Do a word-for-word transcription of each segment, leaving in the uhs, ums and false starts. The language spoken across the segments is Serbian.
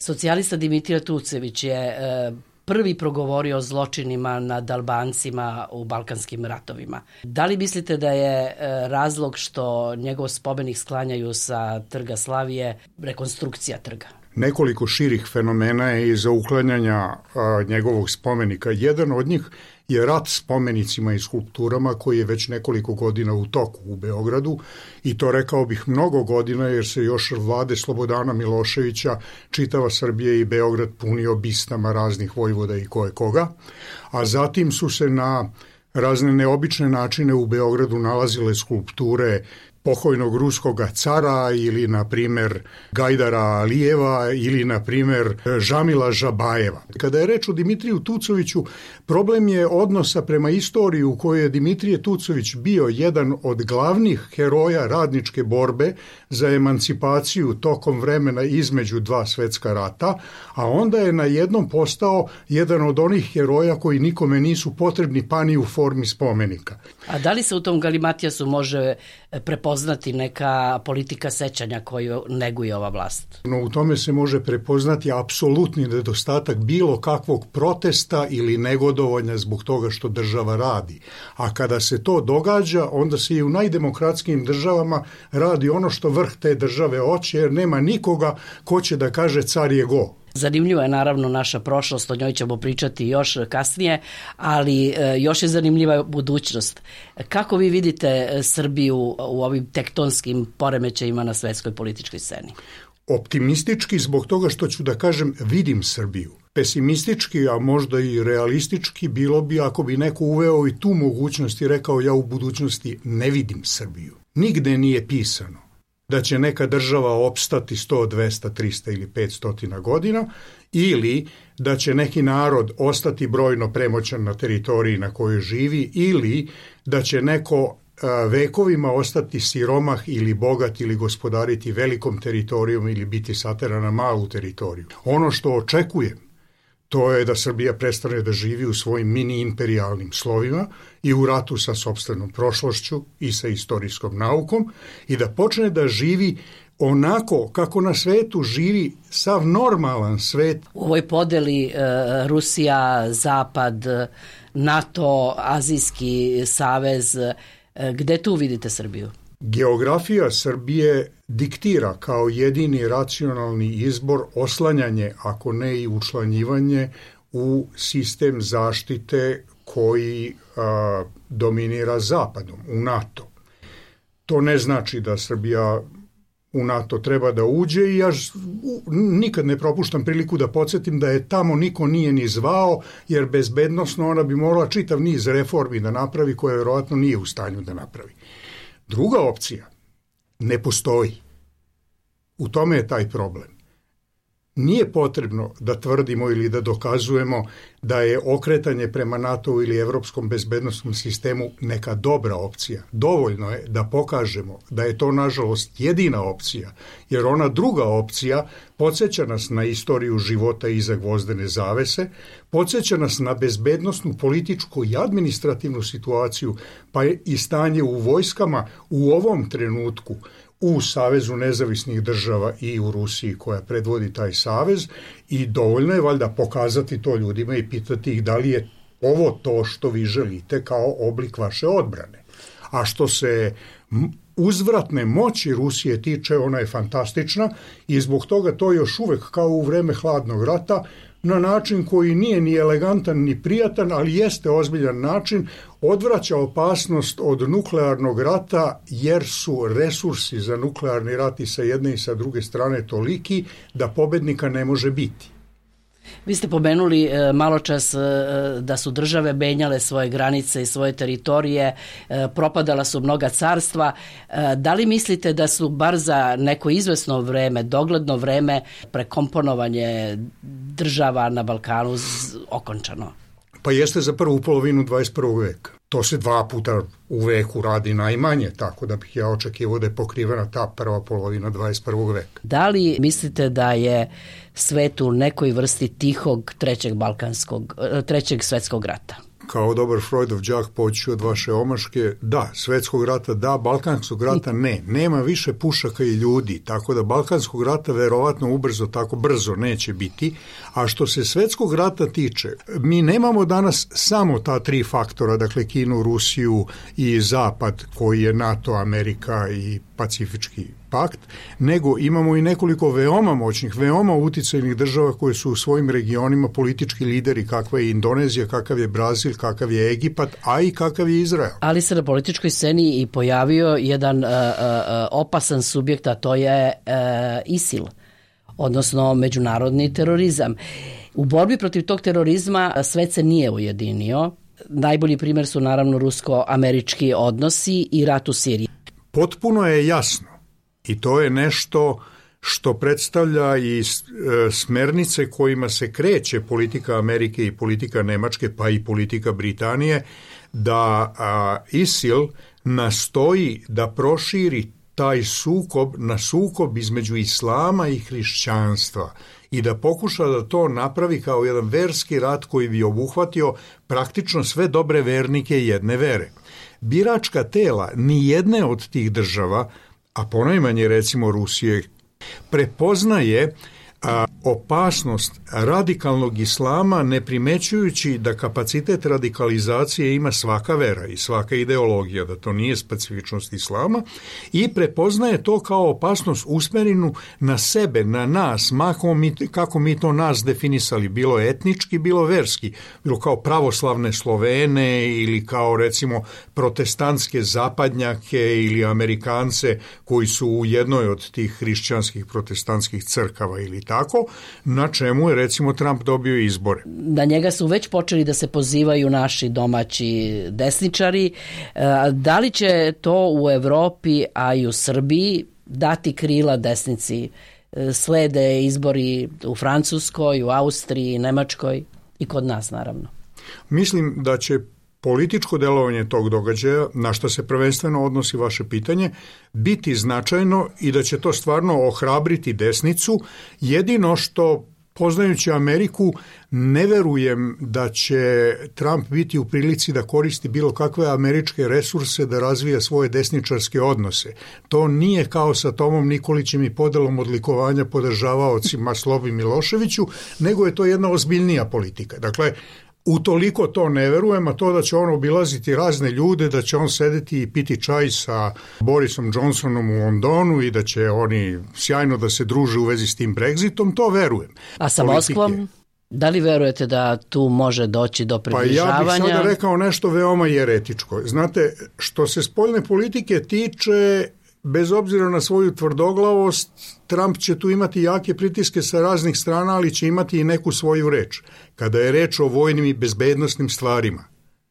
Socijalista Dimitrije Tucović je e, prvi progovorio o zločinima nad Albancima u Balkanskim ratovima. Da li mislite da je e, razlog što njegov spomenik sklanjaju sa Trga Slavije rekonstrukcija trga? Nekoliko širih fenomena je iza uklanjanja a, njegovog spomenika. Jedan od njih je rat spomenicima i skulpturama koji je već nekoliko godina u toku u Beogradu i to rekao bih mnogo godina jer se još vlade Slobodana Miloševića čitava Srbija i Beograd punio bistama raznih vojvoda i koje koga, a zatim su se na razne neobične načine u Beogradu nalazile skulpture pokojnog ruskog cara ili, na primer, Gajdara Alijeva ili, na primer, Žamila Žabajeva. Kada je reč o Dimitriju Tucoviću, problem je odnosa prema istoriji u kojoj je Dimitrije Tucović bio jedan od glavnih heroja radničke borbe za emancipaciju tokom vremena između dva svetska rata, a onda je na jednom postao jedan od onih heroja koji nikome nisu potrebni pa ni u formi spomenika. A da li se u tom galimatijasu može prepoznati neka politika sećanja koju neguje ova vlast? No, u tome se može prepoznati apsolutni nedostatak bilo kakvog protesta ili negodovanja zbog toga što država radi. A kada se to događa, onda se i u najdemokratskijim državama radi ono što vrh te države hoće, jer nema nikoga ko će da kaže car je go. Zanimljiva je naravno naša prošlost, o njoj ćemo pričati još kasnije, ali e, još je zanimljiva budućnost. Kako vi vidite Srbiju u ovim tektonskim poremećajima na svetskoj političkoj sceni? Optimistički zbog toga što ću da kažem vidim Srbiju. Pesimistički, a možda i realistički bilo bi ako bi neko uveo i tu mogućnost i rekao ja u budućnosti ne vidim Srbiju. Nigde nije pisano da će neka država opstati sto, dvesta, trista ili petsto godina ili da će neki narod ostati brojno premoćan na teritoriji na kojoj živi ili da će neko vekovima ostati siromah ili bogat ili gospodariti velikom teritorijom ili biti sateran na malu teritoriju. Ono što očekujem to je da Srbija prestane da živi u svojim mini-imperijalnim slovima i u ratu sa sopstvenom prošlošću i sa istorijskom naukom i da počne da živi onako kako na svetu živi sav normalan svet. U ovoj podeli e, Rusija, Zapad, NATO, Azijski savez, e, gde tu vidite Srbiju? Geografija Srbije diktira kao jedini racionalni izbor oslanjanje, ako ne i učlanjivanje, u sistem zaštite koji a, dominira Zapadom, u NATO. To ne znači da Srbija u NATO treba da uđe i ja nikad ne propuštam priliku da podsjetim da je tamo niko nije ni zvao, jer bezbednosno ona bi morala čitav niz reformi da napravi koje verovatno nije u stanju da napravi. Druga opcija ne postoji. U tome je taj problem. Nije potrebno da tvrdimo ili da dokazujemo da je okretanje prema NATO ili Evropskom bezbednostnom sistemu neka dobra opcija. Dovoljno je da pokažemo da je to nažalost jedina opcija, jer ona druga opcija podsjeća nas na istoriju života iza gvozdene zavese, podsjeća nas na bezbednostnu, političku i administrativnu situaciju, pa i stanje u vojskama u ovom trenutku u Savezu nezavisnih država i u Rusiji koja predvodi taj savez i dovoljno je valjda pokazati to ljudima i pitati ih da li je ovo to što vi želite kao oblik vaše odbrane. A što se uzvratne moći Rusije tiče, ona je fantastična i zbog toga to još uvek kao u vreme hladnog rata na način koji nije ni elegantan ni prijatan, ali jeste ozbiljan način, odvraća opasnost od nuklearnog rata jer su resursi za nuklearni rat i sa jedne i sa druge strane toliki da pobednika ne može biti. Vi ste pomenuli e, malo čas e, da su države menjale svoje granice i svoje teritorije, e, propadala su mnoga carstva. E, da li mislite da su bar za neko izvesno vreme, dogledno vreme, prekomponovanje država na Balkanu z, okončano? Pa jeste za prvu polovinu dvadeset prvog veka. To se dva puta u veku radi najmanje, tako da bih ja očekivao da je pokrivena ta prva polovina dvadeset prvog veka. Da li mislite da je svet u nekoj vrsti tihog trećeg balkanskog, trećeg svetskog rata? kao dobar Freudov đak poći od vaše omaške, da, svetskog rata da, balkanskog rata ne. Nema više pušaka i ljudi, tako da balkanskog rata verovatno ubrzo tako brzo neće biti. A što se svetskog rata tiče, mi nemamo danas samo ta tri faktora, dakle Kinu, Rusiju i Zapad, koji je NATO, Amerika i Pacifički pakt, nego imamo i nekoliko veoma moćnih, veoma uticajnih država koje su u svojim regionima politički lideri, kakva je Indonezija, kakav je Brazil, kakav je Egipat, a i kakav je Izrael. Ali se na političkoj sceni i pojavio jedan uh, uh, opasan subjekt, a to je uh, ISIL, odnosno međunarodni terorizam. U borbi protiv tog terorizma svet se nije ujedinio. Najbolji primjer su naravno rusko-američki odnosi i rat u Siriji. Potpuno je jasno i to je nešto što predstavlja i smernice kojima se kreće politika Amerike i politika Nemačke, pa i politika Britanije, da a, ISIL nastoji da proširi taj sukob na sukob između islama i hrišćanstva i da pokuša da to napravi kao jedan verski rat koji bi obuhvatio praktično sve dobre vernike jedne vere. Biračka tela ni jedne od tih država, a ponajmanje recimo Rusije, prepoznaje a, opasnost radikalnog islama ne primećujući da kapacitet radikalizacije ima svaka vera i svaka ideologija, da to nije specifičnost islama, i prepoznaje to kao opasnost usmerenu na sebe, na nas, mako mi, kako mi to nas definisali, bilo etnički, bilo verski, bilo kao pravoslavne Slovene ili kao recimo protestantske zapadnjake ili Amerikance koji su u jednoj od tih hrišćanskih protestantskih crkava ili tako, na čemu je recimo Trump dobio izbore. Na njega su već počeli da se pozivaju naši domaći desničari. Da li će to u Evropi, a i u Srbiji dati krila desnici? Slede izbori u Francuskoj, u Austriji, Nemačkoj i kod nas naravno. Mislim da će političko delovanje tog događaja, na što se prvenstveno odnosi vaše pitanje, biti značajno i da će to stvarno ohrabriti desnicu. Jedino što, poznajući Ameriku, ne verujem da će Trump biti u prilici da koristi bilo kakve američke resurse da razvija svoje desničarske odnose. To nije kao sa Tomom Nikolićem i podelom odlikovanja podržavaocima Slobi Miloševiću, nego je to jedna ozbiljnija politika. Dakle, utoliko to ne verujem, a to da će on obilaziti razne ljude, da će on sedeti i piti čaj sa Borisom Johnsonom u Londonu i da će oni sjajno da se druže u vezi s tim Brexitom, to verujem. A sa Moskvom? Da li verujete da tu može doći do približavanja? Pa ja bih sada rekao nešto veoma jeretičko. Znate, što se spoljne politike tiče, bez obzira na svoju tvrdoglavost, Trump će tu imati jake pritiske sa raznih strana, ali će imati i neku svoju reč. Kada je reč o vojnim i bezbednosnim stvarima,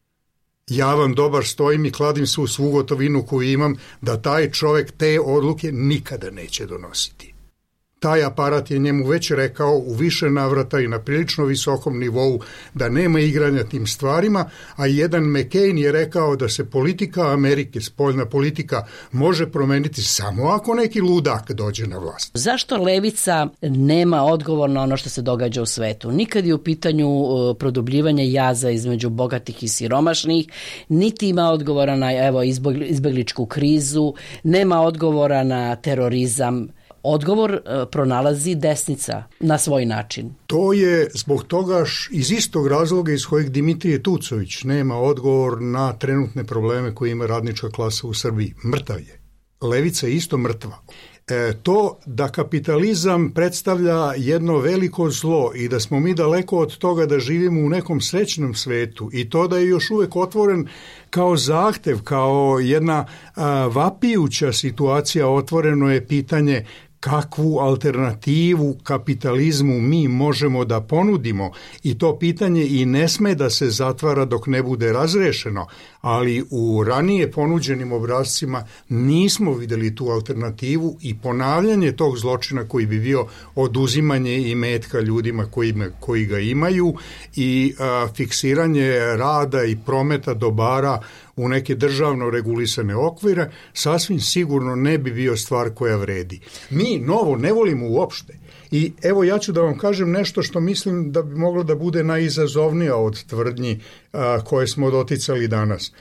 ja vam dobar stojim i kladim svu svu gotovinu koju imam da taj čovjek te odluke nikada neće donositi. Taj aparat je njemu već rekao u više navrata i na prilično visokom nivou da nema igranja tim stvarima, a jedan McCain je rekao da se politika Amerike, spoljna politika, može promeniti samo ako neki ludak dođe na vlast. Zašto levica nema odgovor na ono što se događa u svetu? Nikad je u pitanju produbljivanje jaza između bogatih i siromašnih, niti ima odgovora na evo, izbegličku krizu, nema odgovora na terorizam. Odgovor pronalazi desnica na svoj način. To je zbog toga iz istog razloga iz kojeg Dimitrije Tucović nema odgovor na trenutne probleme koje ima radnička klasa u Srbiji. Mrtav je. Levica je isto mrtva. E, to da kapitalizam predstavlja jedno veliko zlo i da smo mi daleko od toga da živimo u nekom srećnom svetu i to da je još uvek otvoren kao zahtev, kao jedna a, vapijuća situacija, otvoreno je pitanje kakvu alternativu kapitalizmu mi možemo da ponudimo i to pitanje i ne sme da se zatvara dok ne bude razrešeno, ali u ranije ponuđenim obrascima nismo videli tu alternativu i ponavljanje tog zločina koji bi bio oduzimanje imetka ljudima koji, koji ga imaju i a, fiksiranje rada i prometa dobara u neke državno regulisane okvire, sasvim sigurno ne bi bio stvar koja vredi. Mi novo ne volimo uopšte I evo ja ću da vam kažem nešto što mislim da bi moglo da bude najizazovnija od tvrdnji a, koje smo doticali danas.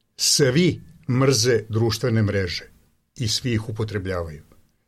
Svi mrze društvene mreže i svi ih upotrebljavaju.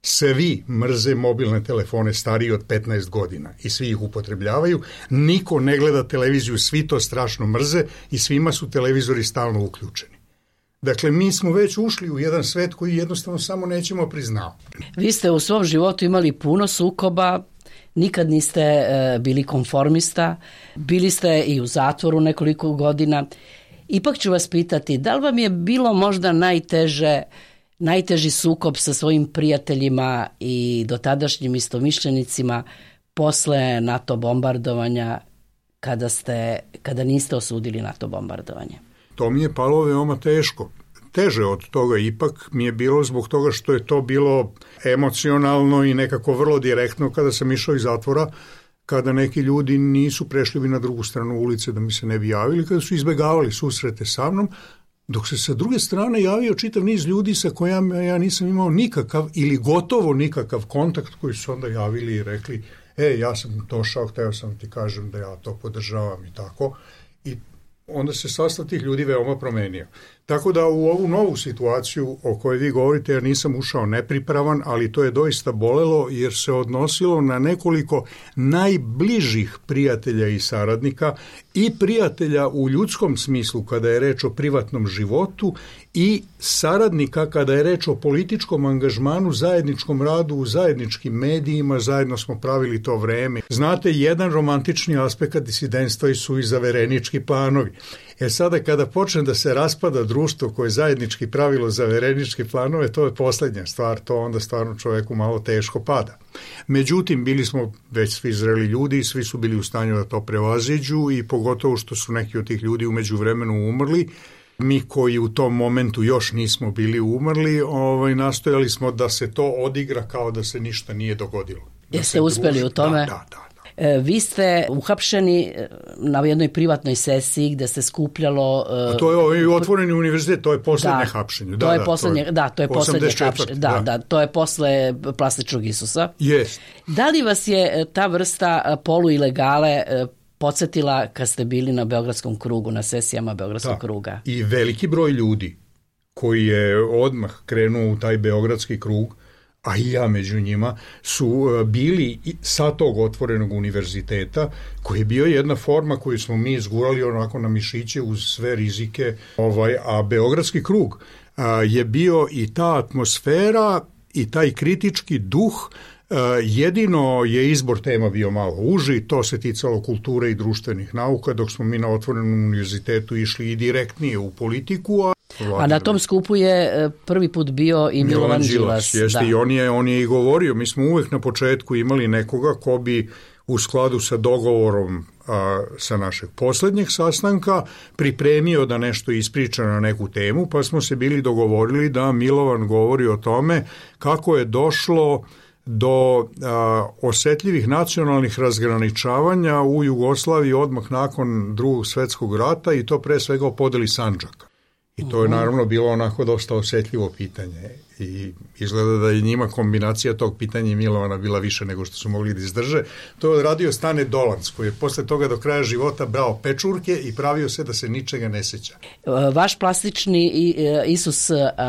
Svi mrze mobilne telefone stariji od petnaest godina i svi ih upotrebljavaju. Niko ne gleda televiziju, svi to strašno mrze i svima su televizori stalno uključeni. Dakle, mi smo već ušli u jedan svet koji jednostavno samo nećemo priznati. Vi ste u svom životu imali puno sukoba, nikad niste e, bili konformista, bili ste i u zatvoru nekoliko godina. Ipak ću vas pitati, da li vam je bilo možda najteže, najteži sukob sa svojim prijateljima i dotadašnjim istomišljenicima posle NATO bombardovanja, kada, ste, kada niste osudili NATO bombardovanje? To mi je palo veoma teško. Teže od toga ipak mi je bilo zbog toga što je to bilo emocionalno i nekako vrlo direktno kada sam išao iz zatvora, kada neki ljudi nisu prešli bi na drugu stranu ulice da mi se ne bi javili, kada su izbegavali susrete sa mnom, dok se sa druge strane javio čitav niz ljudi sa kojima ja nisam imao nikakav ili gotovo nikakav kontakt, koji su onda javili i rekli, e, ja sam došao, hteo sam ti kažem da ja to podržavam i tako. I onda se sastav tih ljudi veoma promenio. Tako da u ovu novu situaciju o kojoj vi govorite, ja nisam ušao nepripravan, ali to je doista bolelo jer se odnosilo na nekoliko najbližih prijatelja i saradnika i prijatelja u ljudskom smislu kada je reč o privatnom životu i saradnika kada je reč o političkom angažmanu, zajedničkom radu u zajedničkim medijima, zajedno smo pravili to vreme. Znate, jedan romantični aspekt disidentstva su i zaverenički planovi. E sada kada počne da se raspada društvo koje je zajednički pravilo zavereničke planove, to je poslednja stvar, to onda stvarno čoveku malo teško pada. Međutim, bili smo već svi zreli ljudi i svi su bili u stanju da to prevaziđu i pogotovo što su neki od tih ljudi u međuvremenu umrli. Mi koji u tom momentu još nismo bili umrli, ovaj, nastojali smo da se to odigra kao da se ništa nije dogodilo. Da Jeste uspeli druži... u tome? Da, da, da. Vi ste uhapšeni na jednoj privatnoj sesiji gde se skupljalo... A to je ovaj otvoreni univerzitet, to je poslednje da, hapšenje. Da, to je poslednje, da, to je poslednje hapšenje. Da, da, da, to je posle plastičnog Isusa. Jest. Da li vas je ta vrsta poluilegale podsjetila kad ste bili na Beogradskom krugu, na sesijama Beogradskog da. kruga? I veliki broj ljudi koji je odmah krenuo u taj Beogradski krug, a i ja među njima, su bili sa tog otvorenog univerziteta, koji je bio jedna forma koju smo mi izgurali onako na mišiće uz sve rizike, ovaj, a Beogradski krug a, je bio i ta atmosfera i taj kritički duh. Jedino je izbor tema bio malo uži, to se ticalo kulture i društvenih nauka, dok smo mi na otvorenom univerzitetu išli i direktnije u politiku, a A na tom skupu je prvi put bio i Milovan Đilas. Jeste, da. I on je, on je i govorio, mi smo uvek na početku imali nekoga ko bi u skladu sa dogovorom a, sa našeg poslednjeg sastanka pripremio da nešto ispriča na neku temu, pa smo se bili dogovorili da Milovan govori o tome kako je došlo do a, osetljivih nacionalnih razgraničavanja u Jugoslaviji odmah nakon Drugog svetskog rata i to pre svega o podeli Sandžaka. I to je naravno bilo onako dosta osetljivo pitanje i izgleda da je njima kombinacija tog pitanja i Milovana bila više nego što su mogli da izdrže. To je odradio Stane Dolanc, koji je posle toga do kraja života brao pečurke i pravio se da se ničega ne seća. Vaš plastični Isus,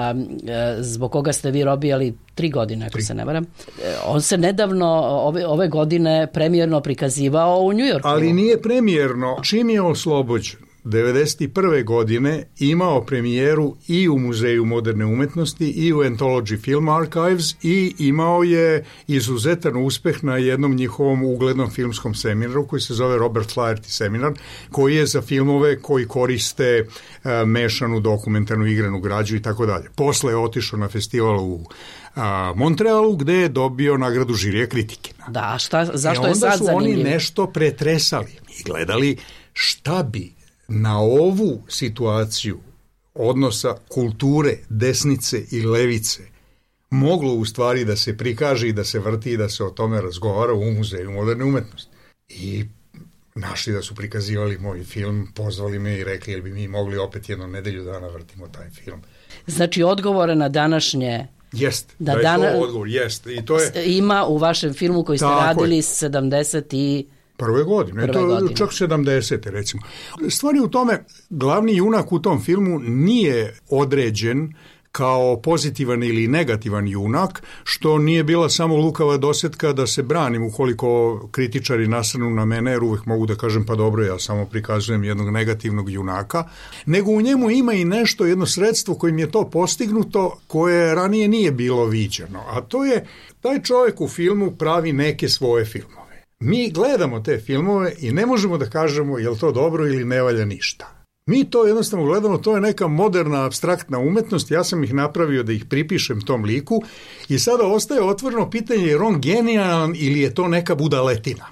zbog koga ste vi robijali tri godine, ako tri. se ne varam, on se nedavno ove, ove godine premijerno prikazivao u Njujorku. Ali nije premijerno. Čim je oslobođen devedeset prve godine imao premijeru i u Muzeju moderne umetnosti i u Anthology Film Archives i imao je izuzetan uspeh na jednom njihovom uglednom filmskom seminaru koji se zove Robert Flaherty seminar, koji je za filmove koji koriste uh, mešanu dokumentarnu igranu građu i tako dalje. Posle je otišao na festival u a, Montrealu gde je dobio nagradu žirija kritike. Da, šta, zašto je sad zanimljivo? E onda su oni nešto pretresali i gledali šta bi na ovu situaciju odnosa kulture, desnice i levice moglo u stvari da se prikaže i da se vrti i da se o tome razgovara u Muzeju moderne umetnosti. I našli da su prikazivali moj film, pozvali me i rekli jel bi mi mogli opet jednu nedelju dana vrtimo taj film. Znači odgovore na današnje Jeste, da, da je dana, to odgovor, jeste. I to je, ima u vašem filmu koji ste radili sedamdeset i prve godine, prve to godine. Čak sedamdesete recimo. Stvar je u tome, glavni junak u tom filmu nije određen kao pozitivan ili negativan junak, što nije bila samo lukava dosetka da se branim ukoliko kritičari nasrnu na mene, jer uvek mogu da kažem pa dobro, ja samo prikazujem jednog negativnog junaka, nego u njemu ima i nešto, jedno sredstvo kojim je to postignuto, koje ranije nije bilo viđeno, a to je taj čovjek u filmu pravi neke svoje filmove. Mi gledamo te filmove i ne možemo da kažemo je li to dobro ili ne valja ništa. Mi to jednostavno gledamo, to je neka moderna, apstraktna umetnost, ja sam ih napravio da ih pripišem tom liku i sada ostaje otvoreno pitanje je on genijalan ili je to neka budaletina.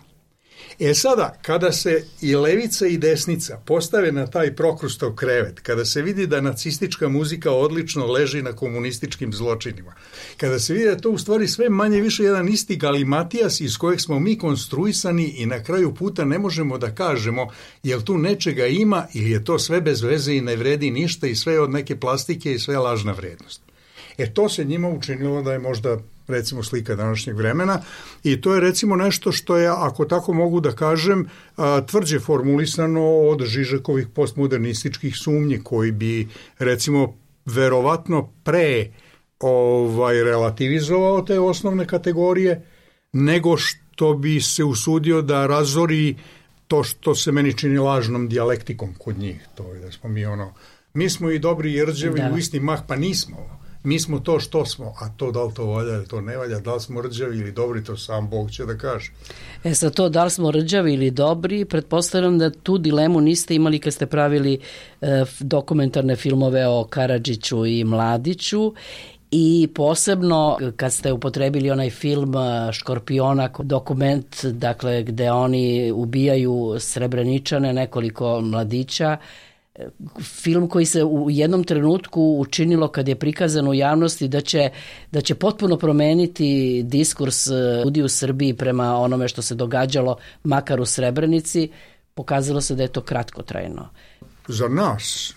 E sada, kada se i levica i desnica postave na taj Prokrustov krevet, kada se vidi da nacistička muzika odlično leži na komunističkim zločinima, kada se vidi da to u stvari sve manje više jedan isti galimatijas iz kojeg smo mi konstruisani i na kraju puta ne možemo da kažemo jel tu nečega ima ili je to sve bez veze i ne vredi ništa i sve od neke plastike i sve lažna vrednost. E to se njima učinilo da je možda recimo slika današnjeg vremena i to je recimo nešto što je, ako tako mogu da kažem, tvrđe formulisano od Žižekovih postmodernističkih sumnji koji bi recimo verovatno pre ovaj, relativizovao te osnovne kategorije nego što bi se usudio da razori to što se meni čini lažnom dijalektikom kod njih. To je da smo mi ono, mi smo i dobri i rđevi u isti mah, pa nismo. Mi smo to što smo, a to da li to valja ili to ne valja, da li smo rđavi ili dobri, to sam Bog će da kaže. E sa to da li smo rđavi ili dobri, pretpostavljam da tu dilemu niste imali kad ste pravili e, dokumentarne filmove o Karadžiću i Mladiću i posebno kad ste upotrebili onaj film Škorpiona, dokument, dakle, gde oni ubijaju Srebreničane, nekoliko mladića, film koji se u jednom trenutku učinilo kad je prikazan u javnosti da će, da će potpuno promeniti diskurs ljudi u Srbiji prema onome što se događalo makar u Srebrenici, pokazalo se da je to kratkotrajno. Za nas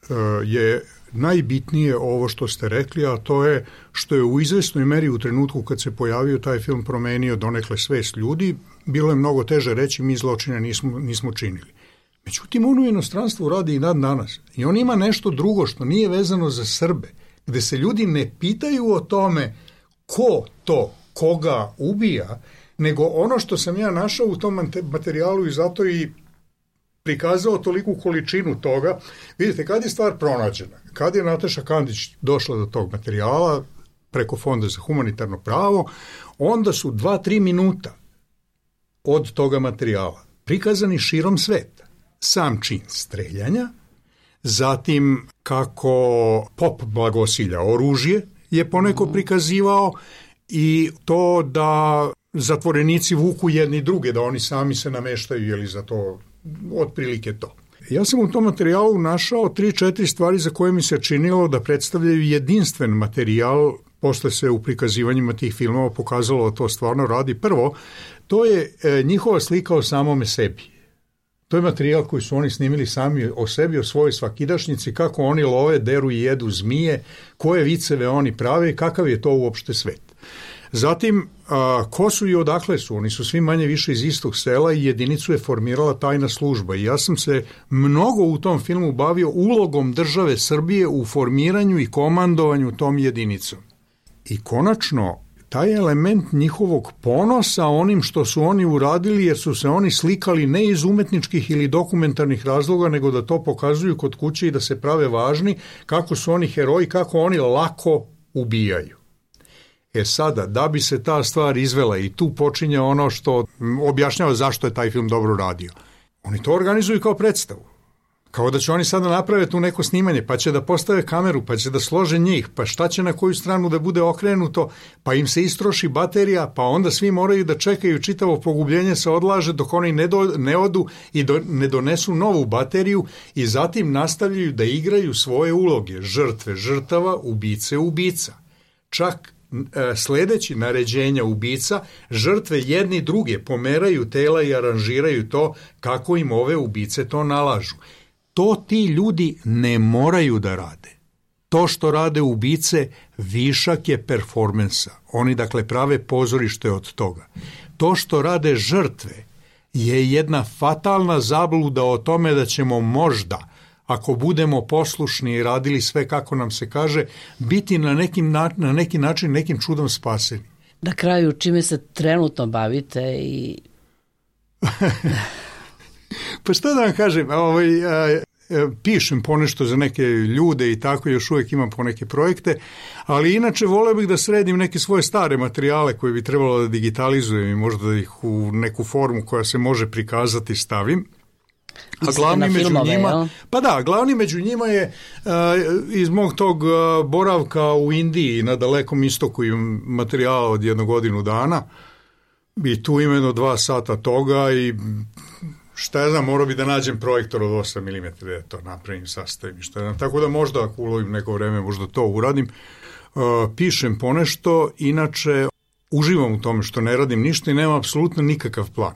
je najbitnije ovo što ste rekli, a to je što je u izvesnoj meri u trenutku kad se pojavio taj film promenio donekle svest ljudi, bilo je mnogo teže reći mi zločine nismo, nismo činili. Međutim, on u inostranstvu radi i dan danas. I on ima nešto drugo što nije vezano za Srbe, gde se ljudi ne pitaju o tome ko to, koga ubija, nego ono što sam ja našao u tom materijalu i zato i prikazao toliku količinu toga. Vidite, kad je stvar pronađena, kad je Nataša Kandić došla do tog materijala preko Fonda za humanitarno pravo, onda su dva, tri minuta od toga materijala prikazani širom sveta. Sam čin streljanja, zatim kako pop blagosilja oružje je poneko prikazivao i to da zatvorenici vuku jedni druge, da oni sami se nameštaju, je li za to otprilike to. Ja sam u tom materijalu našao tri, četiri stvari za koje mi se činilo da predstavljaju jedinstven materijal. Posle se u prikazivanjima tih filmova pokazalo da to stvarno radi. Prvo, to je e, njihova slika o samome sebi. To je materijal koji su oni snimili sami o sebi, o svojoj svakidašnjici, kako oni love, deru i jedu zmije, koje viceve oni prave i kakav je to uopšte svet. Zatim, a, ko su i odakle su? Oni su svi manje više iz istog sela i jedinicu je formirala tajna služba. I ja sam se mnogo u tom filmu bavio ulogom države Srbije u formiranju i komandovanju tom jedinicom. I konačno, taj element njihovog ponosa onim što su oni uradili, jer su se oni slikali ne iz umetničkih ili dokumentarnih razloga, nego da to pokazuju kod kuće i da se prave važni, kako su oni heroji, kako oni lako ubijaju. E sada, da bi se ta stvar izvela i tu počinje ono što objašnjava zašto je taj film dobro radio. Oni to organizuju kao predstavu. Kao da će oni sada naprave tu neko snimanje, pa će da postave kameru, pa će da slože njih, pa šta će na koju stranu da bude okrenuto, pa im se istroši baterija, pa onda svi moraju da čekaju, čitavo pogubljenje se odlaže dok oni ne, do, ne odu i do, ne donesu novu bateriju i zatim nastavljaju da igraju svoje uloge, žrtve, žrtava, ubice, ubica. Čak e, sledeći naređenja ubica, žrtve jedni druge pomeraju tela i aranžiraju to kako im ove ubice to nalažu. To ti ljudi ne moraju da rade. To što rade ubice, višak je performansa. Oni dakle prave pozorište od toga. To što rade žrtve je jedna fatalna zabluda o tome da ćemo možda, ako budemo poslušni i radili sve kako nam se kaže, biti na, nekim, na neki način nekim čudom spaseni. Na kraju, čime se trenutno bavite i... Pa šta da vam kažem, ovaj, a, pišem ponešto za neke ljude i tako, još uvijek imam po neke projekte, ali inače voleo bih da sredim neke svoje stare materijale koje bi trebalo da digitalizujem i možda da ih u neku formu koja se može prikazati stavim. A glavni među filmove, njima, jel? Pa da, glavni među njima je uh, iz mog tog uh, boravka u Indiji na Dalekom istoku imam materijala od jednu godinu dana i tu imeno dva sata toga i šta ja znam, morao bi da nađem projektor od osam milimetara da to napravim, sastavim, šta ja znam. Tako da možda ako ulovim neko vreme možda to uradim. Uh, pišem ponešto, inače uživam u tome što ne radim ništa i nemam apsolutno nikakav plan.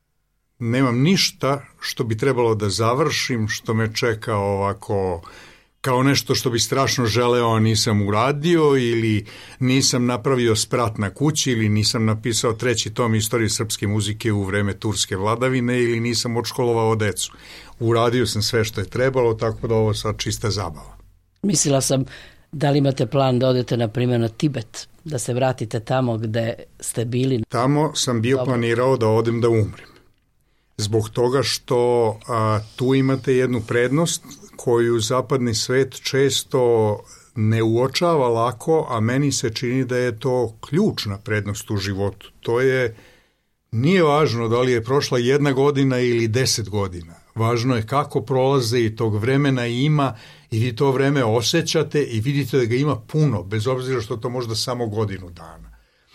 Nemam ništa što bi trebalo da završim, što me čeka ovako kao nešto što bi strašno želeo, a nisam uradio, ili nisam napravio sprat na kući, ili nisam napisao treći tom istorije srpske muzike u vreme turske vladavine, ili nisam odškolovao decu. Uradio sam sve što je trebalo, tako da ovo sad čista zabava. Mislila sam, da li imate plan da odete, na primjer, na Tibet, da se vratite tamo gde ste bili? Tamo sam bio Dobro. planirao da odem da umrem. Zbog toga što a, tu imate jednu prednost koju zapadni svet često ne uočava lako, a meni se čini da je to ključna prednost u životu. To je, nije važno da li je prošla jedna godina ili deset godina. Važno je kako prolaze i tog vremena ima i vi to vreme osjećate i vidite da ga ima puno, bez obzira što to možda samo godinu dana.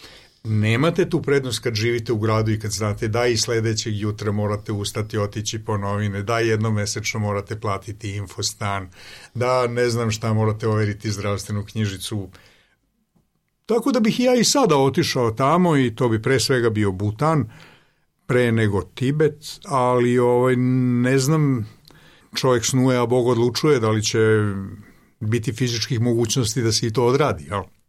Nemate tu prednost kad živite u gradu i kad znate da i sledećeg jutra morate ustati, otići po novine, da jednomesečno morate platiti infostan, da ne znam šta morate overiti zdravstvenu knjižicu. Tako da bih ja i sada otišao tamo i to bi pre svega bio Butan, pre nego Tibet, ali ovaj, ne znam, čovjek snuje, a Bog odlučuje da li će biti fizičkih mogućnosti da se i to odradi, jel?